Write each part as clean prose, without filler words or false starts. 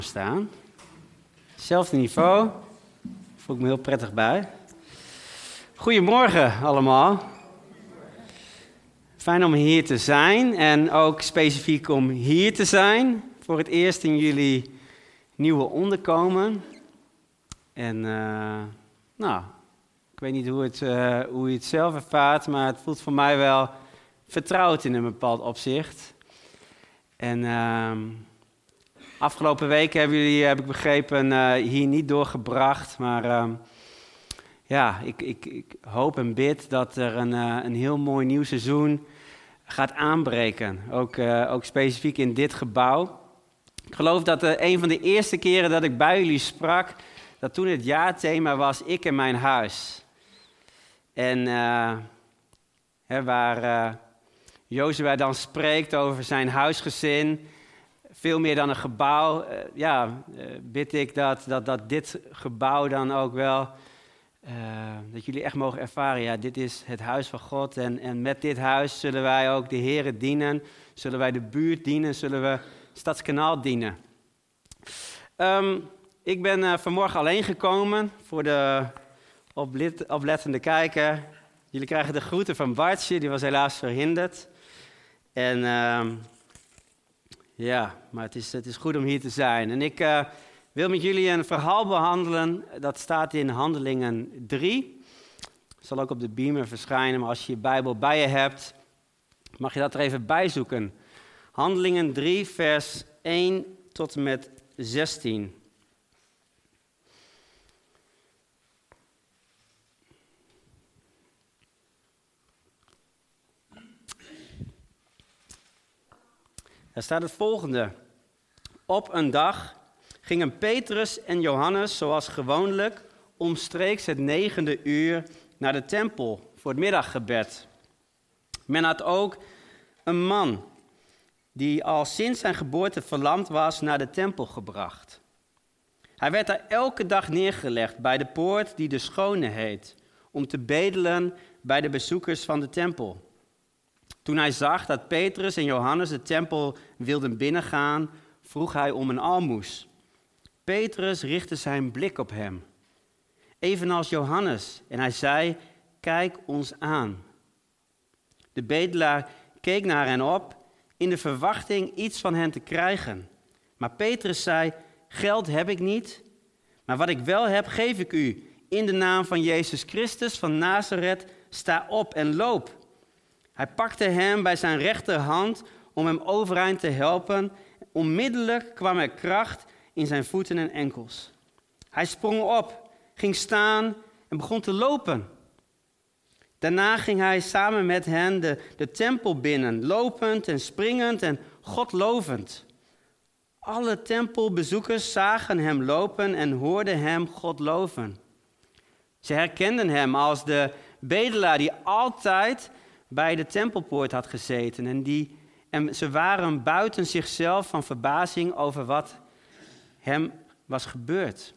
Staan. Hetzelfde niveau. Voel ik me heel prettig bij. Goedemorgen allemaal. Fijn om hier te zijn en ook specifiek om hier te zijn. Voor het eerst in jullie nieuwe onderkomen. En ik weet niet hoe je het zelf ervaart, maar het voelt voor mij wel vertrouwd in een bepaald opzicht. En afgelopen weken hebben jullie, heb ik begrepen, hier niet doorgebracht. Maar ik hoop en bid dat er een heel mooi nieuw seizoen gaat aanbreken. Ook specifiek in dit gebouw. Ik geloof dat een van de eerste keren dat ik bij jullie sprak, dat toen het jaarthema was ik en mijn huis. En waar Jozua dan spreekt over zijn huisgezin, veel meer dan een gebouw, bid ik dat dit gebouw dan ook wel, dat jullie echt mogen ervaren, dit is het huis van God. En met dit huis zullen wij ook de Here dienen, zullen wij de buurt dienen, zullen we Stadskanaal dienen. Ik ben vanmorgen alleen gekomen voor de oplettende kijker. Jullie krijgen de groeten van Bartje, die was helaas verhinderd. En maar het is goed om hier te zijn. En ik wil met jullie een verhaal behandelen, dat staat in Handelingen 3. Het zal ook op de beamer verschijnen, maar als je je Bijbel bij je hebt, mag je dat er even bij zoeken. Handelingen 3, vers 1 tot en met 16. Er staat het volgende. Op een dag gingen Petrus en Johannes, zoals gewoonlijk, omstreeks het 9e uur naar de tempel voor het middaggebed. Men had ook een man die al sinds zijn geboorte verlamd was naar de tempel gebracht. Hij werd daar elke dag neergelegd bij de poort die de Schone heet, om te bedelen bij de bezoekers van de tempel. Toen hij zag dat Petrus en Johannes de tempel wilden binnengaan, vroeg hij om een aalmoes. Petrus richtte zijn blik op hem, evenals Johannes, en hij zei, kijk ons aan. De bedelaar keek naar hen op, in de verwachting iets van hen te krijgen. Maar Petrus zei, geld heb ik niet, maar wat ik wel heb, geef ik u. In de naam van Jezus Christus van Nazareth, sta op en loop. Hij pakte hem bij zijn rechterhand om hem overeind te helpen. Onmiddellijk kwam er kracht in zijn voeten en enkels. Hij sprong op, ging staan en begon te lopen. Daarna ging hij samen met hen de tempel binnen, lopend en springend en God lovend. Alle tempelbezoekers zagen hem lopen en hoorden hem God loven. Ze herkenden hem als de bedelaar die altijd bij de tempelpoort had gezeten. En ze waren buiten zichzelf van verbazing over wat hem was gebeurd.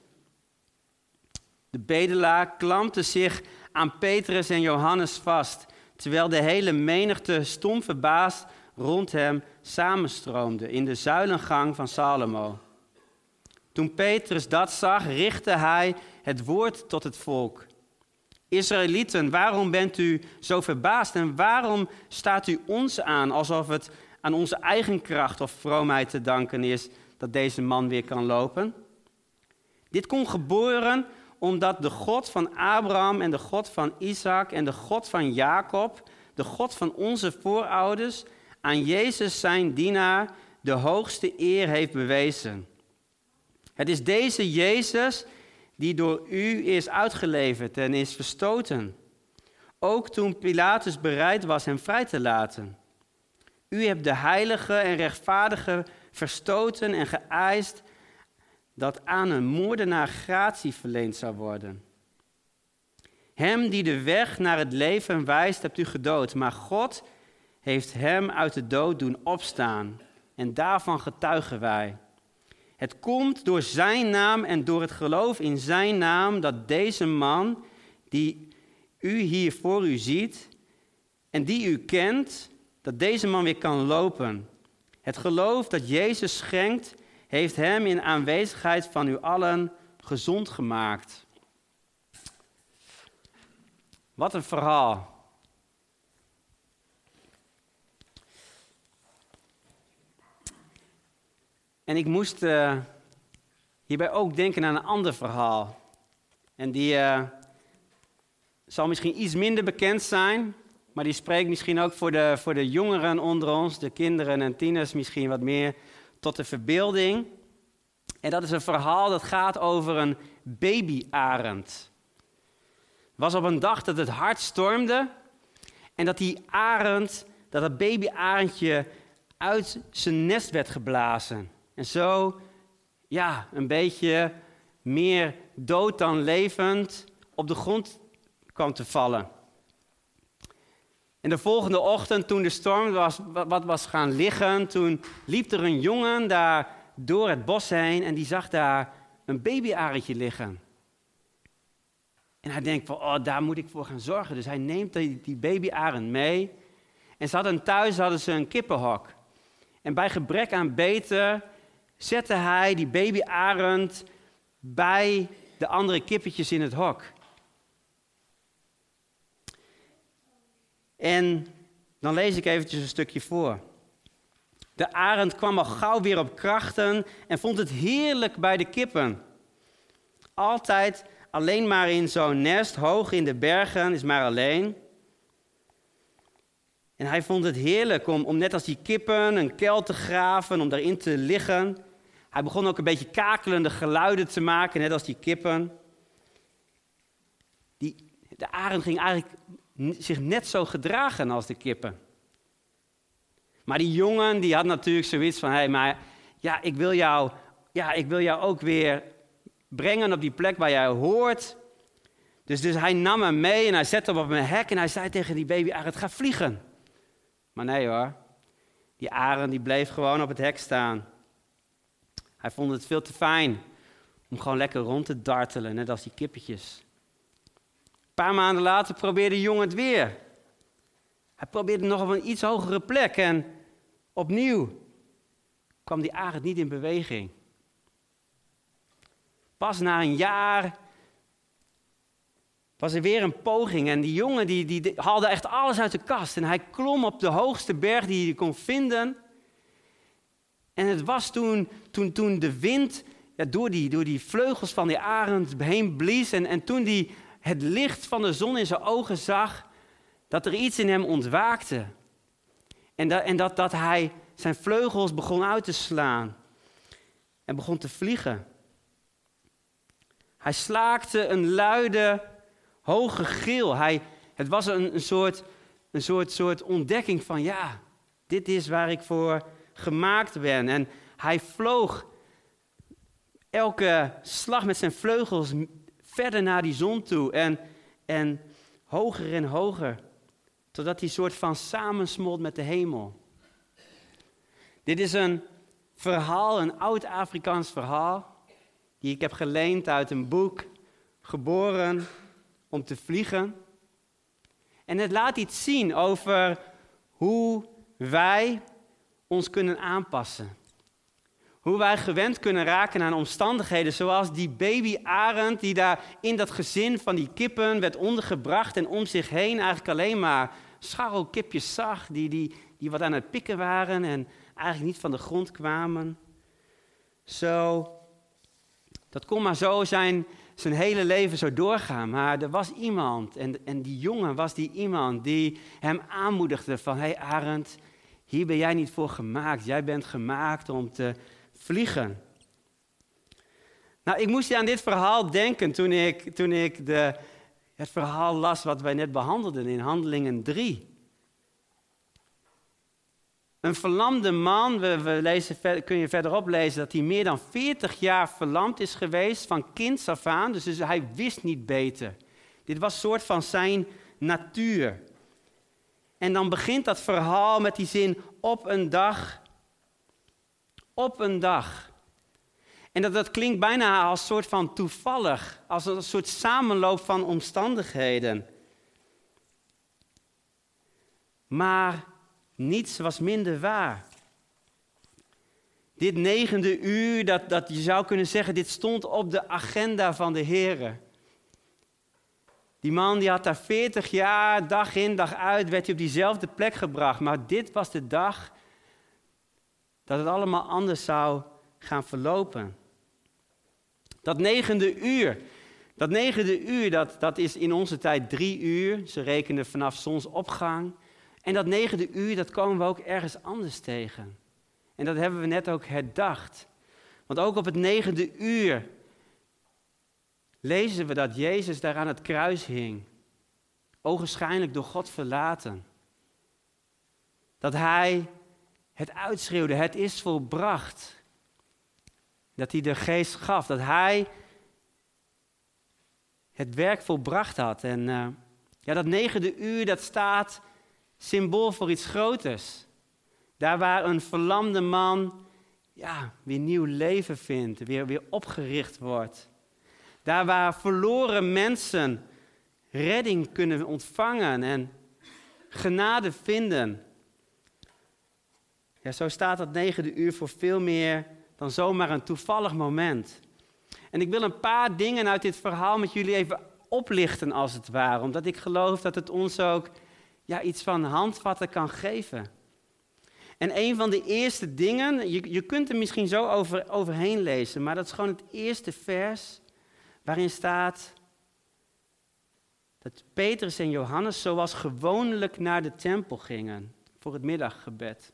De bedelaar klampte zich aan Petrus en Johannes vast, terwijl de hele menigte stom verbaasd rond hem samenstroomde in de zuilengang van Salomo. Toen Petrus dat zag, richtte hij het woord tot het volk. Israëlieten, waarom bent u zo verbaasd en waarom staat u ons aan alsof het aan onze eigen kracht of vroomheid te danken is dat deze man weer kan lopen? Dit kon gebeuren omdat de God van Abraham en de God van Isaac en de God van Jacob, de God van onze voorouders, aan Jezus zijn dienaar de hoogste eer heeft bewezen. Het is deze Jezus die door u is uitgeleverd en is verstoten. Ook toen Pilatus bereid was hem vrij te laten. U hebt de heilige en rechtvaardige verstoten en geëist dat aan een moordenaar gratie verleend zou worden. Hem die de weg naar het leven wijst, hebt u gedood, maar God heeft hem uit de dood doen opstaan. En daarvan getuigen wij. Het komt door zijn naam en door het geloof in zijn naam dat deze man, die u hier voor u ziet en die u kent, dat deze man weer kan lopen. Het geloof dat Jezus schenkt, heeft hem in aanwezigheid van u allen gezond gemaakt. Wat een verhaal. En ik moest hierbij ook denken aan een ander verhaal. En die zal misschien iets minder bekend zijn, maar die spreekt misschien ook voor de jongeren onder ons, de kinderen en tieners misschien wat meer tot de verbeelding. En dat is een verhaal dat gaat over een babyarend. Het was op een dag dat het hard stormde en dat dat babyarendje uit zijn nest werd geblazen. En zo, ja, een beetje meer dood dan levend op de grond kwam te vallen. En de volgende ochtend, toen de storm was gaan liggen, toen liep er een jongen daar door het bos heen en die zag daar een babyarendje liggen. En hij denkt van, oh, daar moet ik voor gaan zorgen. Dus hij neemt die babyarend mee. En thuis hadden ze een kippenhok. En bij gebrek aan beter zette hij die babyarend bij de andere kippetjes in het hok. En dan lees ik eventjes een stukje voor. De arend kwam al gauw weer op krachten en vond het heerlijk bij de kippen. Altijd alleen maar in zo'n nest, hoog in de bergen, is maar alleen. En hij vond het heerlijk om net als die kippen een kuil te graven, om daarin te liggen. Hij begon ook een beetje kakelende geluiden te maken, net als die kippen. De arend ging eigenlijk zich net zo gedragen als de kippen. Maar die jongen, die had natuurlijk zoiets van, ik wil jou ook weer brengen op die plek waar jij hoort. Dus hij nam hem mee en hij zette hem op een hek en hij zei tegen die babyarend, ga vliegen. Maar nee hoor, die arend die bleef gewoon op het hek staan. Hij vond het veel te fijn om gewoon lekker rond te dartelen, net als die kippetjes. Een paar maanden later probeerde de jongen het weer. Hij probeerde nog op een iets hogere plek en opnieuw kwam die arend niet in beweging. Pas na een jaar was er weer een poging en die jongen die haalde echt alles uit de kast. En hij klom op de hoogste berg die hij kon vinden. En het was toen de wind door die vleugels van die arend heen blies en toen hij het licht van de zon in zijn ogen zag, dat er iets in hem ontwaakte. En dat hij zijn vleugels begon uit te slaan en begon te vliegen. Hij slaakte een luide, hoge gil. Het was een soort ontdekking van, ja, dit is waar ik voor gemaakt ben. En hij vloog elke slag met zijn vleugels verder naar die zon toe en hoger, totdat hij soort van samensmolt met de hemel. Dit is een verhaal, een oud-Afrikaans verhaal, die ik heb geleend uit een boek, Geboren om te vliegen. En het laat iets zien over hoe wij ons kunnen aanpassen. Hoe wij gewend kunnen raken aan omstandigheden zoals die babyarend die daar in dat gezin van die kippen werd ondergebracht en om zich heen eigenlijk alleen maar scharrelkipjes zag die wat aan het pikken waren en eigenlijk niet van de grond kwamen. Dat kon maar zo zijn hele leven zo doorgaan. Maar er was iemand en die jongen was die iemand die hem aanmoedigde van, hey Arend, hier ben jij niet voor gemaakt. Jij bent gemaakt om te vliegen. Nou, ik moest aan dit verhaal denken toen ik het verhaal las wat wij net behandelden in Handelingen 3. Een verlamde man, kun je verderop lezen dat hij meer dan 40 jaar verlamd is geweest, van kinds af aan. Dus hij wist niet beter. Dit was een soort van zijn natuur. En dan begint dat verhaal met die zin, op een dag. Op een dag. En dat klinkt bijna als een soort van toevallig, als een soort samenloop van omstandigheden. Maar niets was minder waar. Dit 9e uur, dat je zou kunnen zeggen, dit stond op de agenda van de Heer. Die man die had daar 40 jaar, dag in, dag uit, werd hij op diezelfde plek gebracht. Maar dit was de dag dat het allemaal anders zou gaan verlopen. Dat 9e uur, dat is in onze tijd 3 uur. Ze rekenen vanaf zonsopgang. En dat 9e uur, dat komen we ook ergens anders tegen. En dat hebben we net ook herdacht. Want ook op het 9e uur lezen we dat Jezus daar aan het kruis hing. Ogenschijnlijk door God verlaten. Dat hij het uitschreeuwde, het is volbracht. Dat hij de geest gaf, dat hij het werk volbracht had. En dat 9e uur, dat staat symbool voor iets groters. Daar waar een verlamde man weer nieuw leven vindt, weer opgericht wordt. Daar waar verloren mensen redding kunnen ontvangen en genade vinden. Ja, zo staat dat 9e uur voor veel meer dan zomaar een toevallig moment. En ik wil een paar dingen uit dit verhaal met jullie even oplichten als het ware. Omdat ik geloof dat het ons ook iets van handvatten kan geven. En een van de eerste dingen, je kunt er misschien zo overheen lezen, maar dat is gewoon het eerste vers waarin staat dat Petrus en Johannes zoals gewoonlijk naar de tempel gingen voor het middaggebed.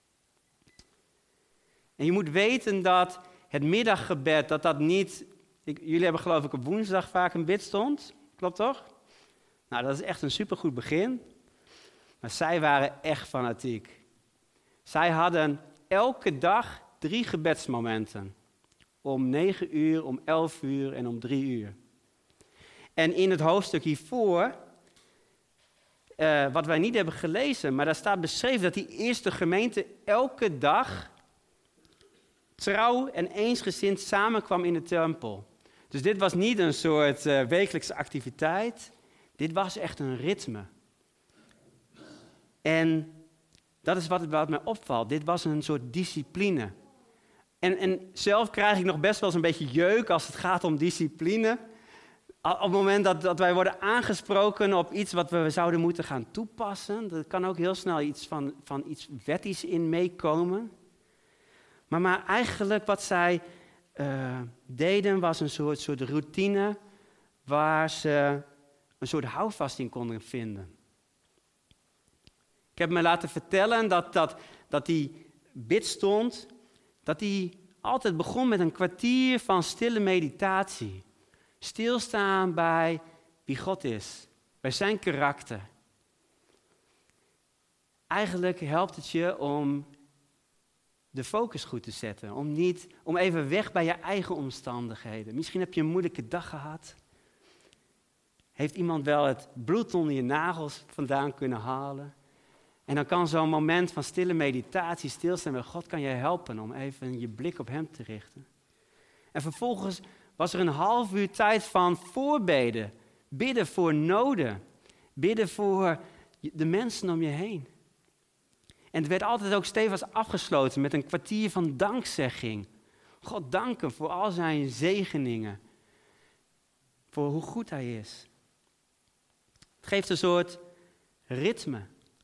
En je moet weten dat het middaggebed, dat niet... Jullie hebben geloof ik op woensdag vaak een bidstond, klopt toch? Nou, dat is echt een supergoed begin. Maar zij waren echt fanatiek. Zij hadden elke dag 3 gebedsmomenten. Om 9 uur, om 11 uur en om 3 uur. En in het hoofdstuk hiervoor, wat wij niet hebben gelezen, maar daar staat beschreven dat die eerste gemeente elke dag trouw en eensgezind samenkwam in de tempel. Dus dit was niet een soort wekelijkse activiteit. Dit was echt een ritme. En dat is wat mij opvalt. Dit was een soort discipline. En zelf krijg ik nog best wel eens een beetje jeuk als het gaat om discipline. Op het moment dat wij worden aangesproken op iets wat we zouden moeten gaan toepassen. Er kan ook heel snel iets van iets wettigs in meekomen. Maar eigenlijk wat zij deden was een soort routine waar ze een soort houvast in konden vinden. Ik heb me laten vertellen dat die bidstond, dat die altijd begon met een kwartier van stille meditatie. Stilstaan bij wie God is, bij zijn karakter. Eigenlijk helpt het je om de focus goed te zetten. Om even weg bij je eigen omstandigheden. Misschien heb je een moeilijke dag gehad. Heeft iemand wel het bloed onder je nagels vandaan kunnen halen? En dan kan zo'n moment van stille meditatie, stilstaan bij God, kan je helpen om even je blik op hem te richten. En vervolgens was er een half uur tijd van voorbeden. Bidden voor noden. Bidden voor de mensen om je heen. En het werd altijd ook stevig afgesloten met een kwartier van dankzegging. God danken voor al zijn zegeningen. Voor hoe goed hij is. Het geeft een soort ritme.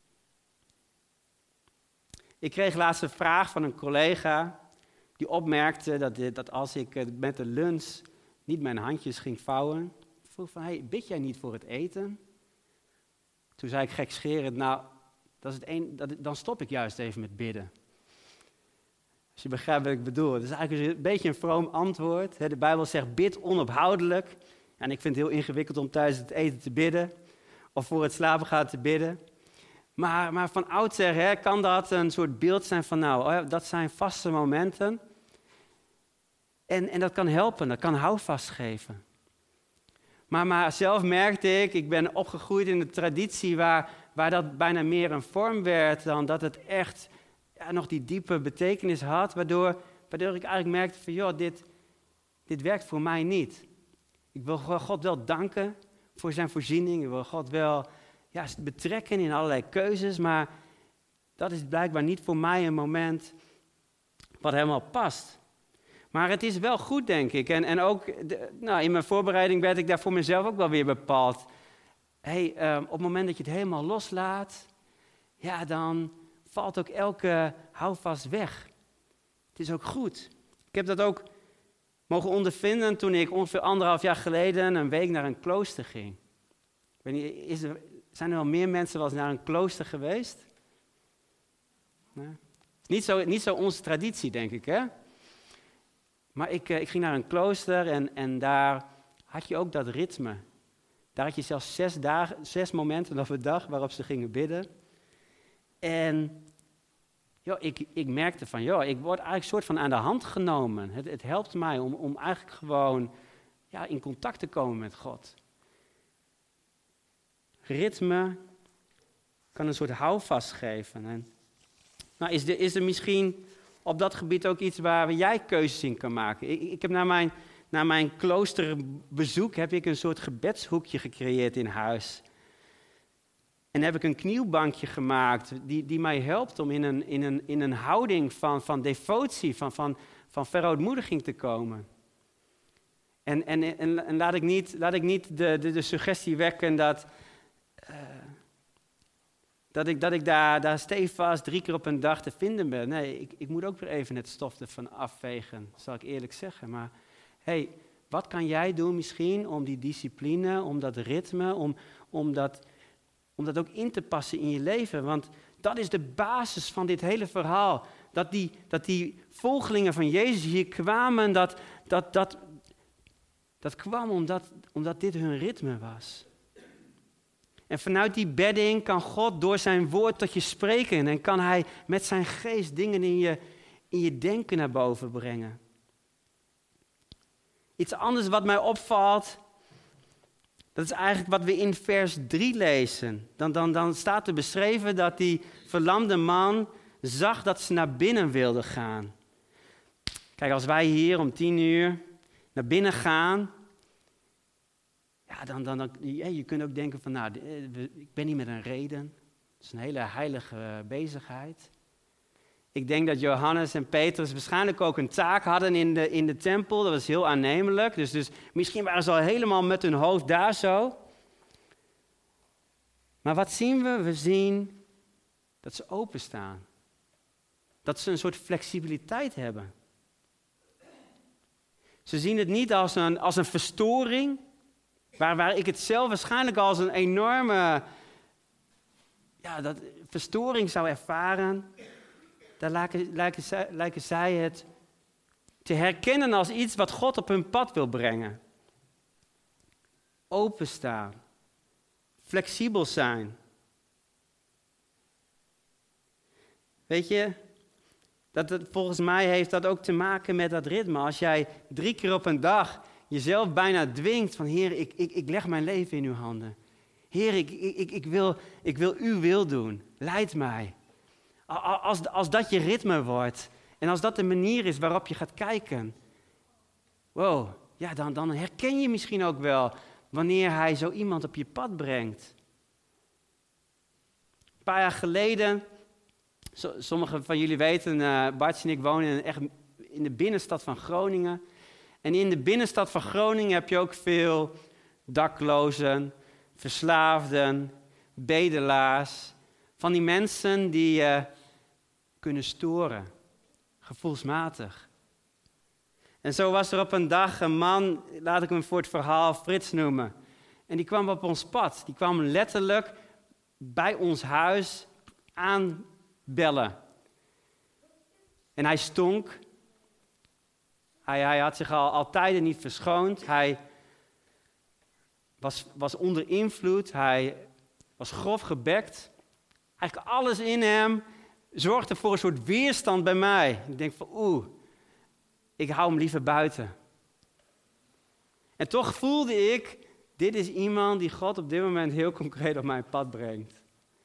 Ik kreeg laatst een vraag van een collega die opmerkte dat als ik met de lunch niet mijn handjes ging vouwen, vroeg van, hey, bid jij niet voor het eten? Toen zei ik gekscherend, nou, dan stop ik juist even met bidden. Als je begrijpt wat ik bedoel. Het is eigenlijk een beetje een vroom antwoord. De Bijbel zegt bid onophoudelijk. En ik vind het heel ingewikkeld om tijdens het eten te bidden. Of voor het slapen gaan te bidden. Maar van oudsher kan dat een soort beeld zijn van dat zijn vaste momenten. En dat kan helpen, dat kan houvast geven. Maar zelf merkte ik ben opgegroeid in een traditie waar dat bijna meer een vorm werd dan dat het echt nog die diepe betekenis had. Waardoor ik eigenlijk merkte van dit werkt voor mij niet. Ik wil God wel danken voor zijn voorziening. Ik wil God wel betrekken in allerlei keuzes. Maar dat is blijkbaar niet voor mij een moment wat helemaal past. Maar het is wel goed, denk ik. En ook in mijn voorbereiding werd ik daar voor mezelf ook wel weer bepaald. Op het moment dat je het helemaal loslaat, ja, dan valt ook elke houvast weg. Het is ook goed. Ik heb dat ook mogen ondervinden toen ik ongeveer 1,5 jaar geleden een week naar een klooster ging. Ik weet niet, zijn er wel meer mensen wel eens naar een klooster geweest? Nee? Niet zo onze traditie, denk ik, hè? Maar ik ging naar een klooster en daar had je ook dat ritme. Daar had je zelfs 6 momenten op de dag waarop ze gingen bidden. En ik merkte van, ik word eigenlijk soort van aan de hand genomen. Het helpt mij om eigenlijk gewoon in contact te komen met God. Ritme kan een soort houvast geven. En, is er misschien op dat gebied ook iets waar jij keuzes in kan maken? Ik heb na mijn kloosterbezoek heb ik een soort gebedshoekje gecreëerd in huis. En heb ik een knielbankje gemaakt die mij helpt om in een houding van devotie, van verootmoediging te komen. En laat ik niet de suggestie wekken dat ik daar stevast 3 keer op een dag te vinden ben. Nee, ik moet ook weer even het stof ervan afvegen, zal ik eerlijk zeggen. Maar wat kan jij doen misschien om die discipline, om dat ritme, om dat ook in te passen in je leven? Want dat is de basis van dit hele verhaal. Dat die volgelingen van Jezus hier kwamen, dat kwam omdat dit hun ritme was. En vanuit die bedding kan God door zijn woord tot je spreken. En kan hij met zijn geest dingen in je denken naar boven brengen. Iets anders wat mij opvalt, dat is eigenlijk wat we in vers 3 lezen. Dan staat er beschreven dat die verlamde man zag dat ze naar binnen wilde gaan. Kijk, als wij hier om 10:00 naar binnen gaan, je kunt ook denken van, ik ben hier met een reden. Het is een hele heilige bezigheid. Ik denk dat Johannes en Petrus waarschijnlijk ook een taak hadden in de tempel. Dat was heel aannemelijk. Dus misschien waren ze al helemaal met hun hoofd daar zo. Maar wat zien we? We zien dat ze openstaan. Dat ze een soort flexibiliteit hebben. Ze zien het niet als een verstoring. Waar ik het zelf waarschijnlijk als een enorme verstoring zou ervaren. Daar lijken zij het te herkennen als iets wat God op hun pad wil brengen. Openstaan. Flexibel zijn. Weet je, volgens mij heeft dat ook te maken met dat ritme. Als jij 3 keer op een dag jezelf bijna dwingt van, Heer, ik leg mijn leven in uw handen. Heer, ik wil uw wil doen. Leid mij. Als dat je ritme wordt en als dat de manier is waarop je gaat kijken. Wow, dan herken je misschien ook wel wanneer hij zo iemand op je pad brengt. Een paar jaar geleden, sommigen van jullie weten, Bart en ik wonen echt in de binnenstad van Groningen. En in de binnenstad van Groningen heb je ook veel daklozen, verslaafden, bedelaars. Van die mensen die kunnen storen, gevoelsmatig. En zo was er op een dag een man, laat ik hem voor het verhaal Frits noemen. En die kwam op ons pad. Die kwam letterlijk bij ons huis aanbellen. En hij stonk. Hij had zich al tijden niet verschoond. Hij was onder invloed. Hij was grof gebekt. Eigenlijk alles in hem zorgde voor een soort weerstand bij mij. Ik denk van, ik hou hem liever buiten. En toch voelde ik, dit is iemand die God op dit moment heel concreet op mijn pad brengt.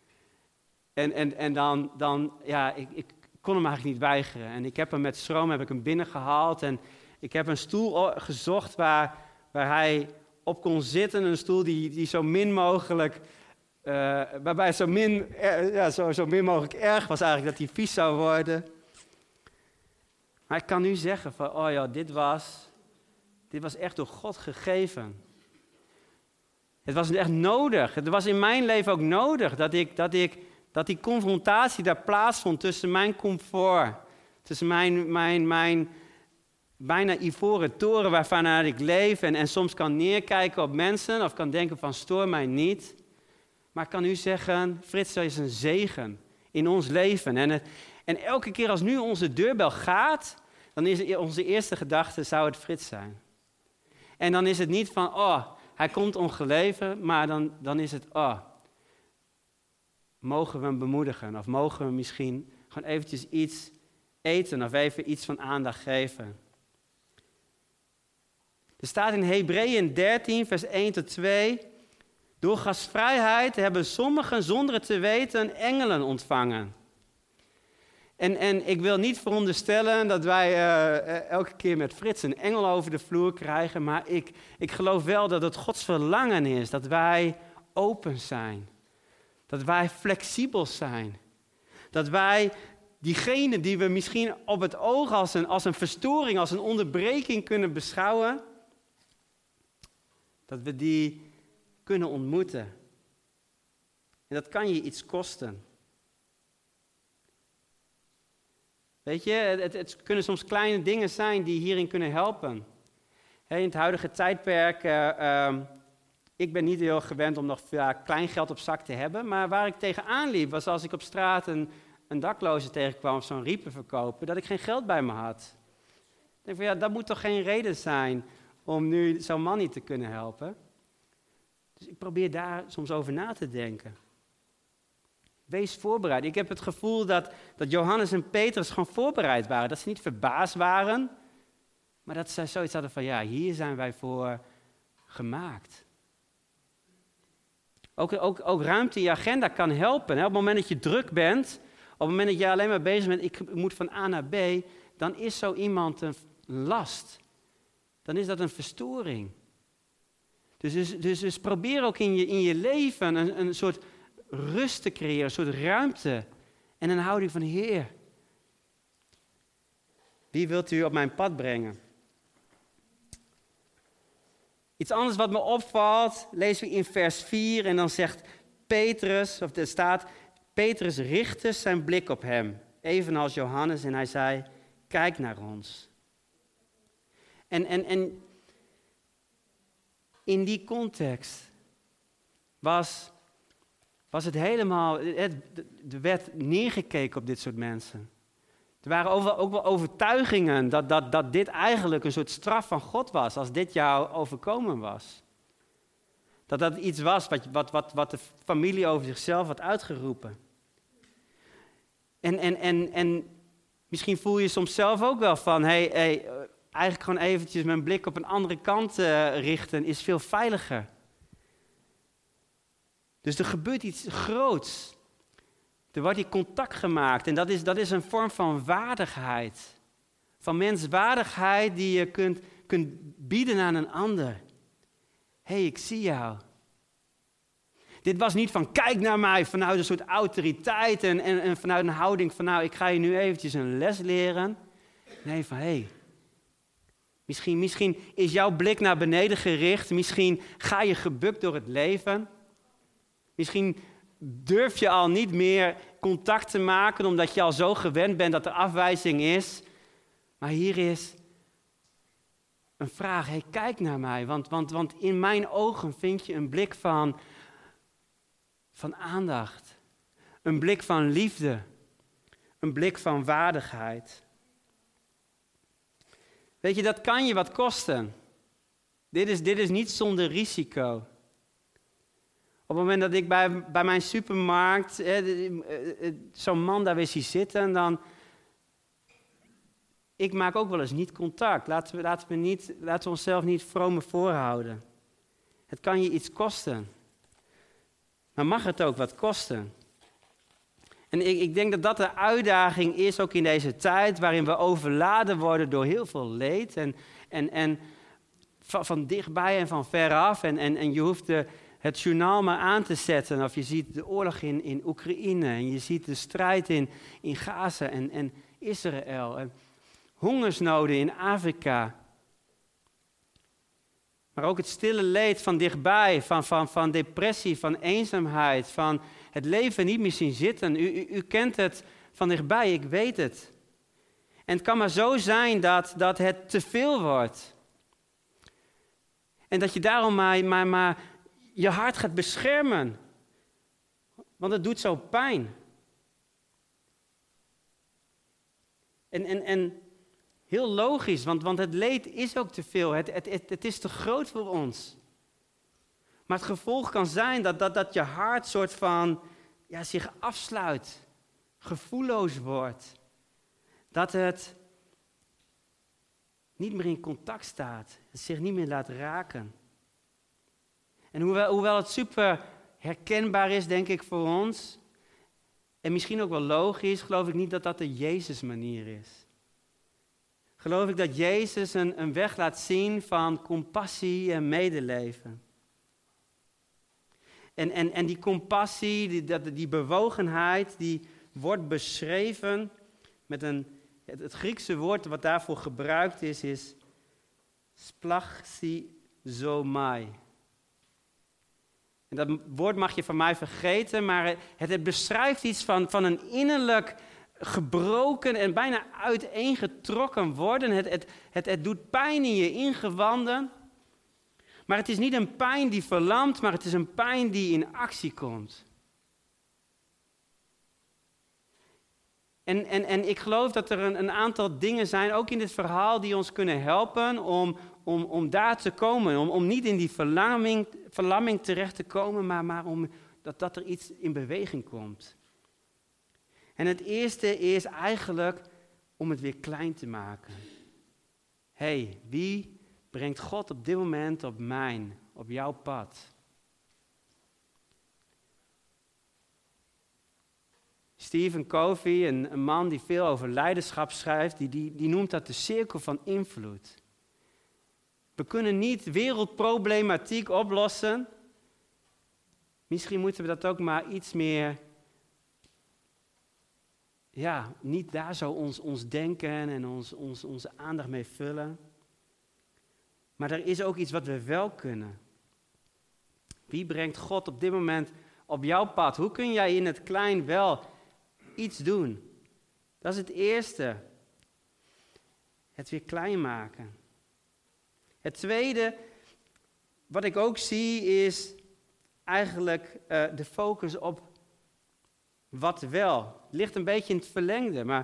En dan ik kon hem eigenlijk niet weigeren. En ik heb hem met schroom binnengehaald. En ik heb een stoel gezocht waar hij op kon zitten. Een stoel die zo min mogelijk, waarbij het zo min mogelijk erg was eigenlijk dat hij vies zou worden. Maar ik kan nu zeggen van, oh ja, dit was echt door God gegeven. Het was echt nodig. Het was in mijn leven ook nodig dat die confrontatie daar plaatsvond tussen mijn comfort, tussen mijn bijna ivoren toren waarvan ik leef en soms kan neerkijken op mensen of kan denken van stoor mij niet. Maar ik kan u zeggen, Frits is een zegen in ons leven. En elke keer als nu onze deurbel gaat, dan is onze eerste gedachte, zou het Frits zijn. En dan is het niet van, oh, hij komt ongeleven, maar dan is het, oh, mogen we hem bemoedigen? Of mogen we misschien gewoon eventjes iets eten of even iets van aandacht geven? Er staat in Hebreeën 13, vers 1 tot 2... Door gastvrijheid hebben sommigen zonder het te weten engelen ontvangen. En ik wil niet veronderstellen dat wij elke keer met Frits een engel over de vloer krijgen. Maar ik geloof wel dat het Gods verlangen is. Dat wij open zijn. Dat wij flexibel zijn. Dat wij diegene die we misschien op het oog als een verstoring, als een onderbreking kunnen beschouwen. Dat we die kunnen ontmoeten. En dat kan je iets kosten. Weet je, het kunnen soms kleine dingen zijn die hierin kunnen helpen. In het huidige tijdperk, ik ben niet heel gewend om nog klein geld op zak te hebben, maar waar ik tegenaan liep was als ik op straat een dakloze tegenkwam of zo'n riepen verkopen, dat ik geen geld bij me had. Ik denk van ja, dat moet toch geen reden zijn om nu zo'n man niet te kunnen helpen. Dus ik probeer daar soms over na te denken. Wees voorbereid. Ik heb het gevoel dat Johannes en Petrus gewoon voorbereid waren. Dat ze niet verbaasd waren. Maar dat ze zoiets hadden van, ja, hier zijn wij voor gemaakt. Ook ruimte in je agenda kan helpen. Hè? Op het moment dat je druk bent, op het moment dat je alleen maar bezig bent, ik moet van A naar B, dan is zo iemand een last. Dan is dat een verstoring. Dus probeer ook in je leven een soort rust te creëren, een soort ruimte en een houding van Heer. Wie wilt u op mijn pad brengen? Iets anders wat me opvalt, lezen we in vers 4 en dan zegt Petrus, of er staat, Petrus richtte zijn blik op hem, evenals Johannes, en hij zei, kijk naar ons. En in die context was het helemaal, er werd neergekeken op dit soort mensen. Er waren ook wel overtuigingen dat dit eigenlijk een soort straf van God was, als dit jou overkomen was. Dat iets was wat de familie over zichzelf had uitgeroepen. En misschien voel je soms zelf ook wel van, eigenlijk gewoon eventjes mijn blik op een andere kant richten is veel veiliger. Dus er gebeurt iets groots. Er wordt hier contact gemaakt en dat is een vorm van waardigheid. Van menswaardigheid die je kunt bieden aan een ander. Hé, ik zie jou. Dit was niet van kijk naar mij vanuit een soort autoriteit en vanuit een houding van nou ik ga je nu eventjes een les leren. Nee, van misschien is jouw blik naar beneden gericht. Misschien ga je gebukt door het leven. Misschien durf je al niet meer contact te maken omdat je al zo gewend bent dat er afwijzing is. Maar hier is een vraag. Kijk naar mij, want in mijn ogen vind je een blik van aandacht. Een blik van liefde. Een blik van waardigheid. Weet je, dat kan je wat kosten. Dit is niet zonder risico. Op het moment dat ik bij mijn supermarkt zo'n man daar weer zie zitten, dan ik maak ook wel eens niet contact. Laten we onszelf niet vrome voorhouden. Het kan je iets kosten. Maar mag het ook wat kosten? En ik denk dat dat de uitdaging is, ook in deze tijd, waarin we overladen worden door heel veel leed. En van dichtbij en van veraf. En je hoeft het journaal maar aan te zetten. Of je ziet de oorlog in Oekraïne. En je ziet de strijd in Gaza en Israël. En hongersnoden in Afrika. Maar ook het stille leed van dichtbij, van depressie, van eenzaamheid, van het leven niet meer zien zitten. U kent het van dichtbij, ik weet het. En het kan maar zo zijn dat het te veel wordt. En dat je daarom maar je hart gaat beschermen. Want het doet zo pijn. En heel logisch, want het leed is ook te veel. Het is te groot voor ons. Maar het gevolg kan zijn dat je hart soort van zich afsluit. Gevoelloos wordt. Dat het niet meer in contact staat. Het zich niet meer laat raken. En hoewel het super herkenbaar is, denk ik, voor ons. En misschien ook wel logisch, geloof ik niet dat dat de Jezus-manier is. Geloof ik dat Jezus een weg laat zien van compassie en medeleven. En die compassie, die bewogenheid, die wordt beschreven met het Griekse woord wat daarvoor gebruikt is splachizomai. En dat woord mag je van mij vergeten, maar het beschrijft iets van een innerlijk gebroken en bijna uiteengetrokken worden. Het doet pijn in je ingewanden. Maar het is niet een pijn die verlamt, maar het is een pijn die in actie komt. En ik geloof dat er een aantal dingen zijn, ook in dit verhaal, die ons kunnen helpen om daar te komen. Om niet in die verlamming terecht te komen, maar om dat er iets in beweging komt. En het eerste is eigenlijk om het weer klein te maken. Wie brengt God op dit moment op jouw pad? Stephen Covey, een man die veel over leiderschap schrijft, die noemt dat de cirkel van invloed. We kunnen niet wereldproblematiek oplossen. Misschien moeten we dat ook maar iets meer, niet daar zo ons denken en onze aandacht mee vullen. Maar er is ook iets wat we wel kunnen. Wie brengt God op dit moment op jouw pad? Hoe kun jij in het klein wel iets doen? Dat is het eerste. Het weer klein maken. Het tweede, wat ik ook zie, is eigenlijk de focus op wat wel. Het ligt een beetje in het verlengde, maar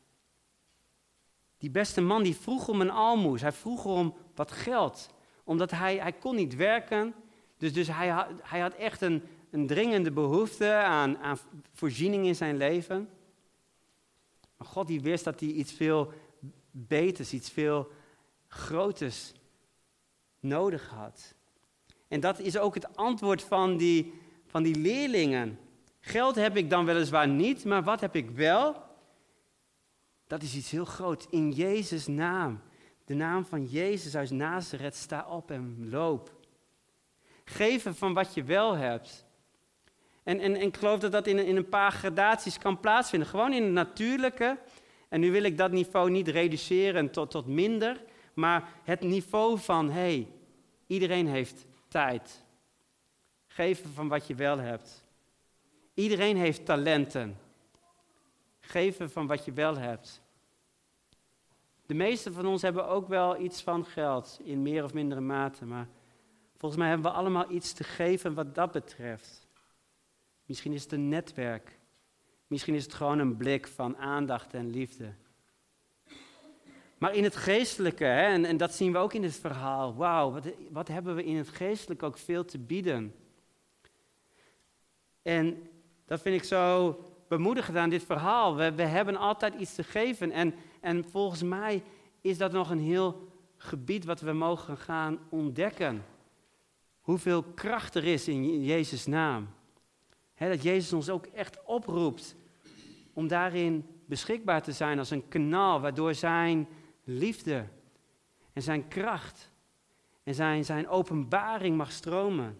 die beste man die vroeg om een aalmoes. Hij vroeg om wat geld, omdat hij kon niet werken. Dus hij had echt een dringende behoefte aan voorziening in zijn leven. Maar God die wist dat hij iets veel beters, iets veel groters nodig had. En dat is ook het antwoord van die leerlingen. Geld heb ik dan weliswaar niet, maar wat heb ik wel? Dat is iets heel groots. In Jezus' naam. De naam van Jezus uit Nazareth, sta op en loop. Geven van wat je wel hebt. En ik geloof dat in een paar gradaties kan plaatsvinden. Gewoon in het natuurlijke. En nu wil ik dat niveau niet reduceren tot minder. Maar het niveau van, iedereen heeft tijd. Geven van wat je wel hebt. Iedereen heeft talenten. Geven van wat je wel hebt. De meesten van ons hebben ook wel iets van geld, in meer of mindere mate. Maar volgens mij hebben we allemaal iets te geven wat dat betreft. Misschien is het een netwerk. Misschien is het gewoon een blik van aandacht en liefde. Maar in het geestelijke, en dat zien we ook in dit verhaal. Wauw, wat hebben we in het geestelijke ook veel te bieden. En dat vind ik zo bemoedigend aan dit verhaal. We hebben altijd iets te geven. En volgens mij is dat nog een heel gebied wat we mogen gaan ontdekken. Hoeveel kracht er is in Jezus' naam. Dat Jezus ons ook echt oproept om daarin beschikbaar te zijn als een kanaal waardoor zijn liefde en zijn kracht en zijn openbaring mag stromen.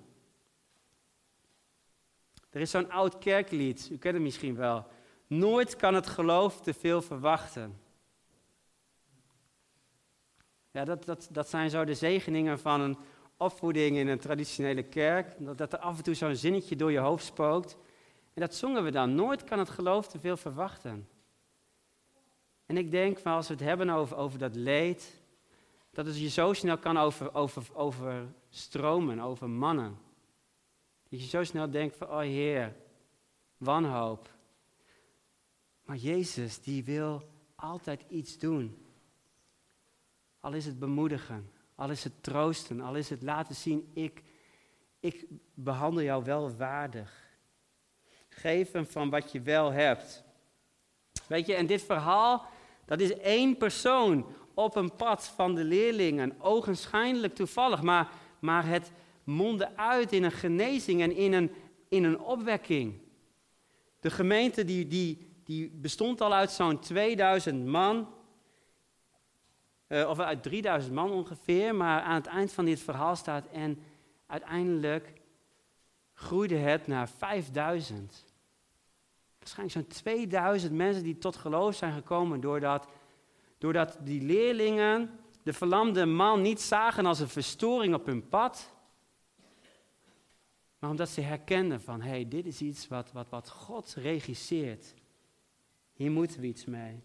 Er is zo'n oud kerklied, u kent het misschien wel. Nooit kan het geloof te veel verwachten. Ja, dat zijn zo de zegeningen van een opvoeding in een traditionele kerk. Dat er af en toe zo'n zinnetje door je hoofd spookt. En dat zongen we dan. Nooit kan het geloof te veel verwachten. En ik denk, van als we het hebben over dat leed, dat het je zo snel kan overstromen, over mannen. Dat je zo snel denkt van, oh Heer, wanhoop. Maar Jezus, die wil altijd iets doen. Al is het bemoedigen, al is het troosten, al is het laten zien, ik behandel jou wel waardig. Geef hem van wat je wel hebt. Weet je, en dit verhaal, dat is één persoon op een pad van de leerlingen. Ogenschijnlijk toevallig, maar het mondde uit in een genezing en in een opwekking. De gemeente die bestond al uit zo'n 2000 man. Of uit 3000 man ongeveer. Maar aan het eind van dit verhaal staat, en uiteindelijk groeide het naar 5000. Waarschijnlijk zo'n 2000 mensen die tot geloof zijn gekomen doordat die leerlingen de verlamde man niet zagen als een verstoring op hun pad. Maar omdat ze herkenden van, hey, dit is iets wat God regisseert. Hier moeten we iets mee.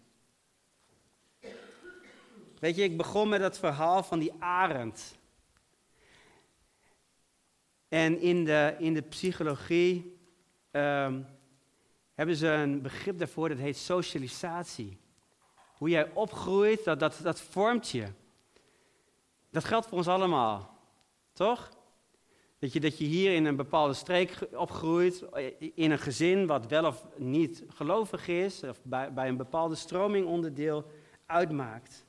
Weet je, ik begon met het verhaal van die arend. En in de psychologie hebben ze een begrip daarvoor, dat heet socialisatie. Hoe jij opgroeit, dat vormt je. Dat geldt voor ons allemaal, toch? Dat je hier in een bepaalde streek opgroeit, in een gezin wat wel of niet gelovig is, of bij een bepaalde stroming onderdeel uitmaakt.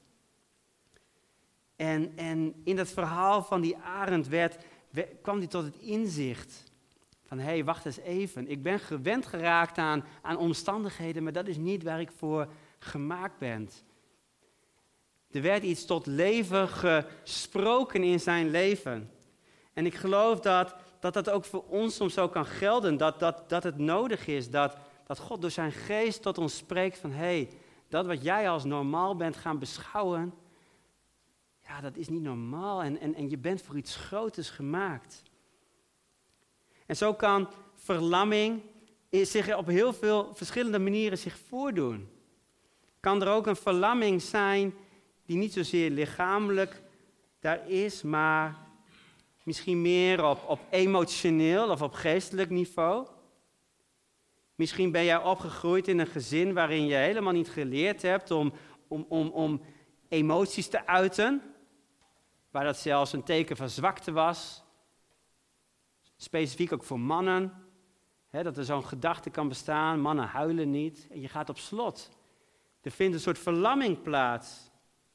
En in dat verhaal van die arend kwam hij tot het inzicht van, hé, wacht eens even. Ik ben gewend geraakt aan omstandigheden, maar dat is niet waar ik voor gemaakt ben. Er werd iets tot leven gesproken in zijn leven. En ik geloof dat ook voor ons soms zo kan gelden. Dat het nodig is dat God door zijn geest tot ons spreekt van, hé, dat wat jij als normaal bent gaan beschouwen, ja, dat is niet normaal en je bent voor iets groters gemaakt. En zo kan verlamming zich op heel veel verschillende manieren zich voordoen. Kan er ook een verlamming zijn die niet zozeer lichamelijk daar is, maar misschien meer op emotioneel of op geestelijk niveau. Misschien ben jij opgegroeid in een gezin waarin je helemaal niet geleerd hebt om emoties te uiten. Waar dat zelfs een teken van zwakte was. Specifiek ook voor mannen. Dat er zo'n gedachte kan bestaan, mannen huilen niet. En je gaat op slot. Er vindt een soort verlamming plaats.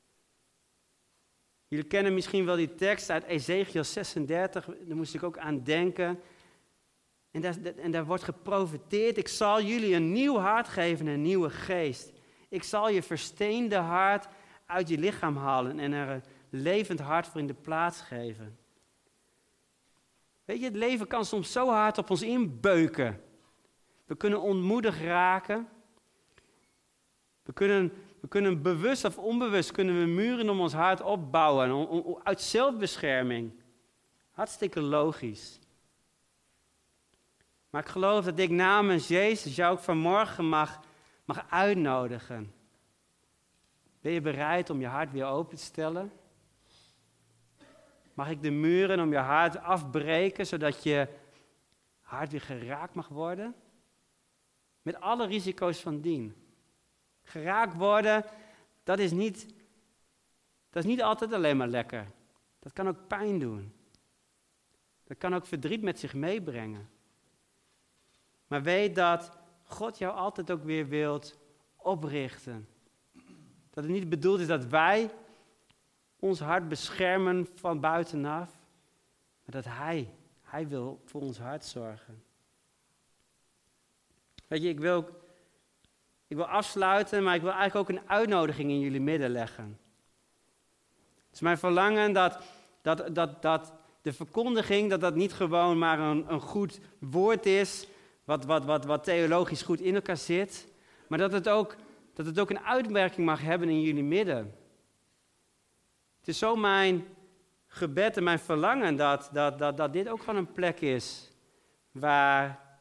Jullie kennen misschien wel die tekst uit Ezekiel 36, daar moest ik ook aan denken. En daar wordt geprofeteerd, ik zal jullie een nieuw hart geven, een nieuwe geest. Ik zal je versteende hart uit je lichaam halen en er een levend hart voor in de plaats geven. Weet je, het leven kan soms zo hard op ons inbeuken. We kunnen ontmoedigd raken. We kunnen bewust of onbewust kunnen we muren om ons hart opbouwen. Uit zelfbescherming. Hartstikke logisch. Maar ik geloof dat ik namens Jezus jou ook vanmorgen mag uitnodigen. Ben je bereid om je hart weer open te stellen? Mag ik de muren om je hart afbreken, zodat je hart weer geraakt mag worden? Met alle risico's van dien. Geraakt worden, dat is niet altijd alleen maar lekker. Dat kan ook pijn doen. Dat kan ook verdriet met zich meebrengen. Maar weet dat God jou altijd ook weer wilt oprichten. Dat het niet bedoeld is dat wij ons hart beschermen van buitenaf, maar dat Hij wil voor ons hart zorgen. Weet je, ik wil afsluiten, maar ik wil eigenlijk ook een uitnodiging in jullie midden leggen. Het is mijn verlangen dat de verkondiging, dat niet gewoon maar een goed woord is, wat theologisch goed in elkaar zit, maar dat het ook een uitwerking mag hebben in jullie midden. Het Het is zo mijn gebed en mijn verlangen dat dit ook van een plek is waar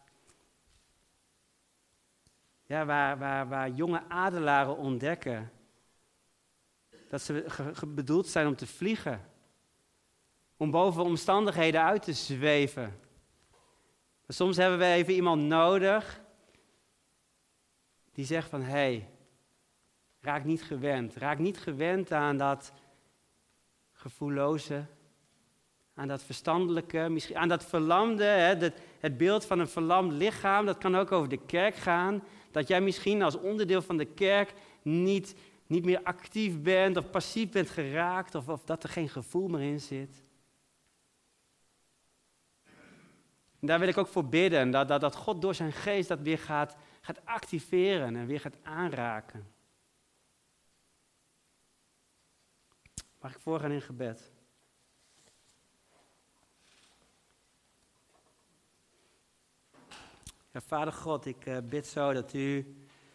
jonge adelaren ontdekken dat ze bedoeld zijn om te vliegen. Om boven omstandigheden uit te zweven. Maar soms hebben we even iemand nodig die zegt van, hey, raak niet gewend. Raak niet gewend aan dat gevoelloze, aan dat verstandelijke, misschien aan dat verlamde. Het beeld van een verlamd lichaam, dat kan ook over de kerk gaan. Dat jij misschien als onderdeel van de kerk niet meer actief bent of passief bent geraakt of dat er geen gevoel meer in zit. En daar wil ik ook voor bidden, dat God door zijn geest dat weer gaat activeren en weer gaat aanraken. Mag ik voorgaan in gebed? Ja, Vader God, ik bid zo dat u,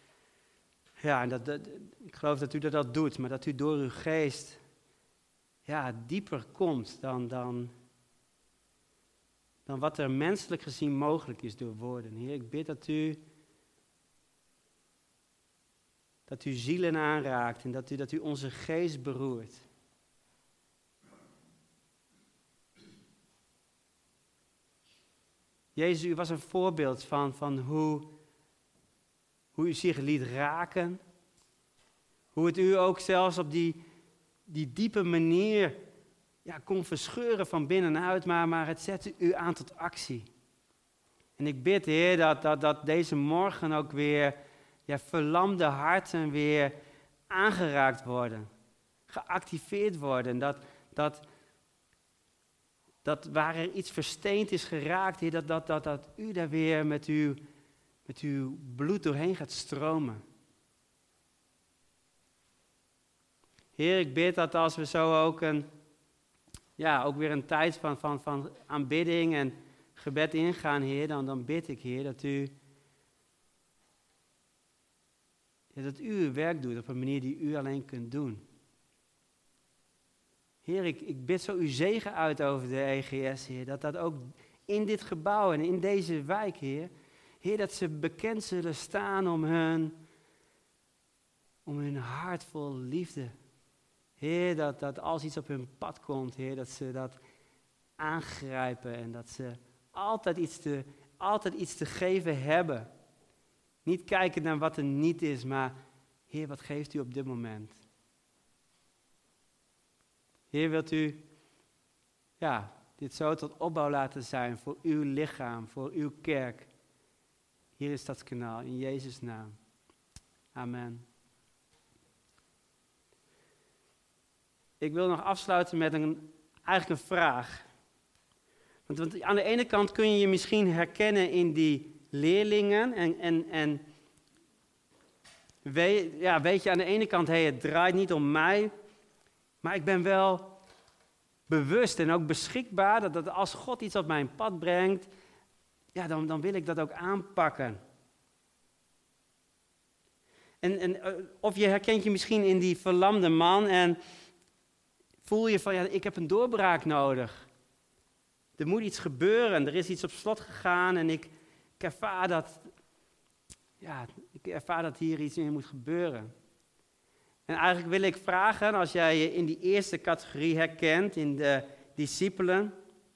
ik geloof dat u dat doet, maar dat u door uw geest dieper komt dan wat er menselijk gezien mogelijk is door woorden. Heer, ik bid dat u zielen aanraakt en dat u onze geest beroert. Jezus, u was een voorbeeld van hoe u zich liet raken. Hoe het u ook zelfs op die diepe manier kon verscheuren van binnenuit, maar het zette u aan tot actie. En ik bid, Heer, dat deze morgen ook weer verlamde harten weer aangeraakt worden. Geactiveerd worden. Dat waar er iets versteend is geraakt, Heer, dat u daar weer met uw bloed doorheen gaat stromen. Heer, ik bid dat als we zo ook ook weer een tijd van aanbidding en gebed ingaan, Heer, dan bid ik, Heer, dat u uw werk doet op een manier die u alleen kunt doen. Heer, ik bid zo uw zegen uit over de EGS, Heer, dat ook in dit gebouw en in deze wijk, Heer, dat ze bekend zullen staan om hun hart vol liefde. Heer, dat als iets op hun pad komt, Heer, dat ze dat aangrijpen en dat ze altijd iets te geven hebben. Niet kijken naar wat er niet is, maar Heer, wat geeft u op dit moment? Heer, wilt u dit zo tot opbouw laten zijn voor uw lichaam, voor uw kerk. Hier is dat kanaal, in Jezus' naam. Amen. Ik wil nog afsluiten met eigenlijk een vraag. Want aan de ene kant kun je je misschien herkennen in die leerlingen. En weet je aan de ene kant, het draait niet om mij. Maar ik ben wel bewust en ook beschikbaar dat als God iets op mijn pad brengt, dan wil ik dat ook aanpakken. Of je herkent je misschien in die verlamde man en voel je van, ik heb een doorbraak nodig. Er moet iets gebeuren, er is iets op slot gegaan en ik ervaar dat hier iets in moet gebeuren. En eigenlijk wil ik vragen, als jij je in die eerste categorie herkent, in de discipelen,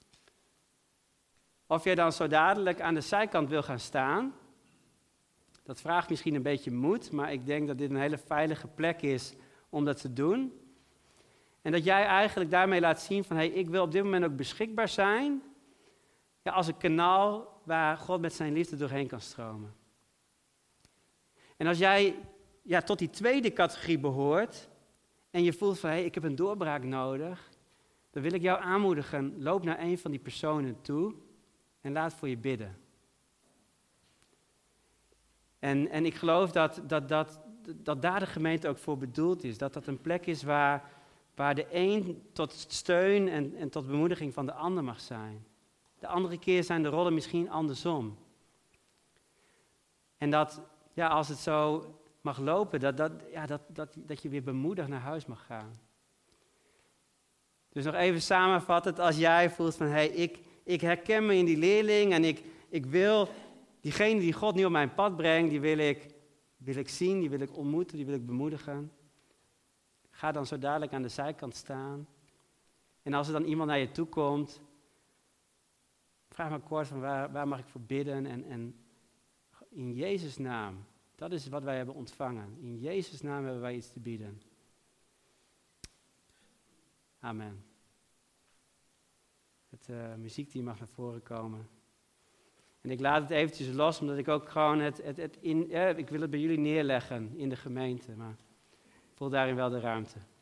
of jij dan zo dadelijk aan de zijkant wil gaan staan. Dat vraagt misschien een beetje moed, maar ik denk dat dit een hele veilige plek is om dat te doen. En dat jij eigenlijk daarmee laat zien van, ik wil op dit moment ook beschikbaar zijn, als een kanaal waar God met zijn liefde doorheen kan stromen. En als jij tot die tweede categorie behoort en je voelt van, ik heb een doorbraak nodig, dan wil ik jou aanmoedigen, loop naar een van die personen toe en laat voor je bidden. En ik geloof dat daar de gemeente ook voor bedoeld is, dat een plek is waar de een tot steun en tot bemoediging van de ander mag zijn. De andere keer zijn de rollen misschien andersom. En dat, als het zo mag lopen, dat je weer bemoedigd naar huis mag gaan. Dus nog even samenvattend, als jij voelt van, ik herken me in die leerling en ik wil diegene die God nu op mijn pad brengt, die wil ik zien, die wil ik ontmoeten, die wil ik bemoedigen. Ga dan zo dadelijk aan de zijkant staan. En als er dan iemand naar je toe komt, vraag maar kort van waar mag ik voor bidden en in Jezus' naam. Dat is wat wij hebben ontvangen. In Jezus' naam hebben wij iets te bieden. Amen. Het muziekteam mag naar voren komen. En ik laat het eventjes los, omdat ik ook gewoon ik wil het bij jullie neerleggen in de gemeente. Maar ik voel daarin wel de ruimte.